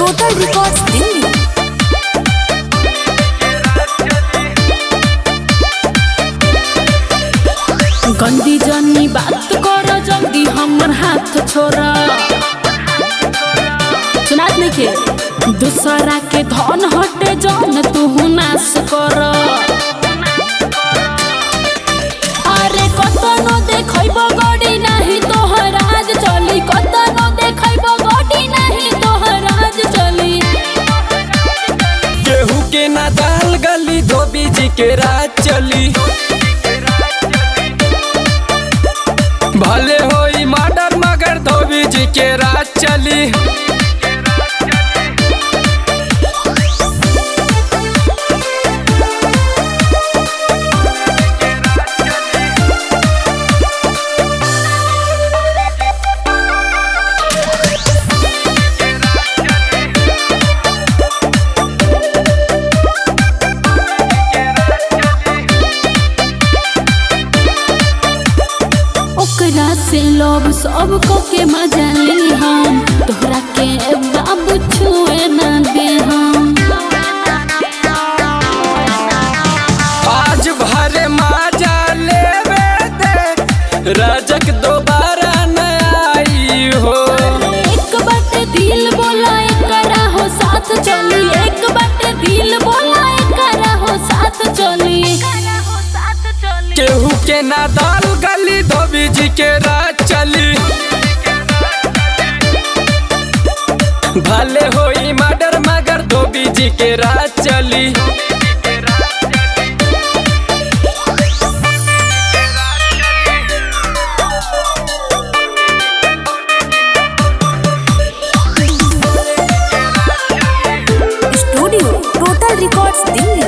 Total records Delhi. गंदी जनी बात कर जल्दी हमर हाथ छोड़ा। सुनात नहीं के दूसरा के धन हटे जौन तू नाश कर। अरे कतनो देखब गड़ी नहीं तोहर आज चली, कतनो देखब गड़ी नहीं तोहर आज चली। गेहूं के ना दाल गली धोबी जी के राज चली। भले होई मर्डर मगर धोबी जी के राज चली। ओकरा से लोग सब को के मजा ली हम, तोहरा के बाबू छुए ना दे हम। आज भरे माजा लेवे दे राजक दोबारा न आई हो। एक बाटे दिल बोला एकरा हो साथ चली, एक बाटे दिल बोला एकरा हो साथ चली। केहू के ना दाल गली धोबी जी के राज चली। भले होई मर्डर मगर धोबी जी के राज चली। Studio total records Delhi.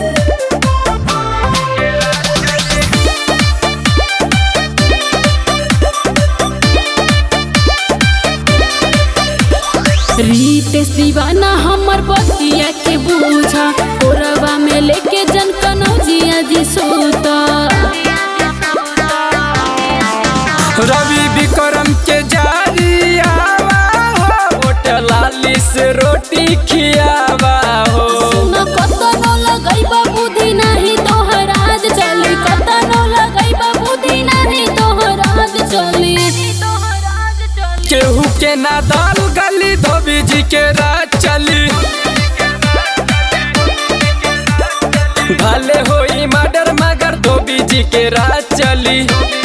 Ritesh Deewana हमर बतिया के बूझा, कोरवा में लेके जन कनौजिया जी सोता। रवि विक्रम के जारी आवा हो, होटलाली से रोटी खियावा हो। सुना कतनो लगैबा बुद्धि नहीं तोहर आज चली, कतनो लगैबा बुद्धि नहीं तोहर आज चली। केहू के ना दाल गली धोबी जी के राज चली। भले होई मर्डर मगर धोबी जी के राज चली।